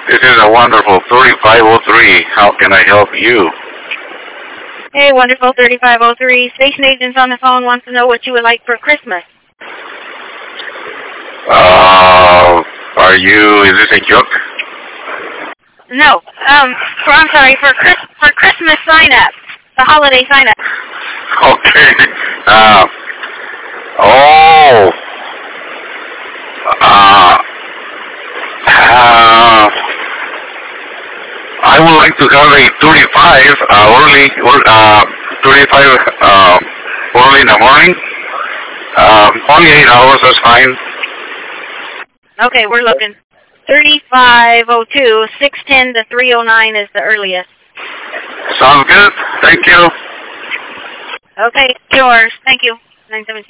This is a wonderful 3503. How can I help you? Hey, wonderful 3503. Station agents on the phone wants to know what you would like for Christmas. Is this a joke? No, I'm sorry, for Christmas sign-up, the holiday sign-up. Okay. I would like to have a 35 early in the morning. Only 8 hours, that's fine. Okay, we're looking. 3502, 610 to 309 is the earliest. Sounds good. Thank you. Okay, yours. Thank you. 917.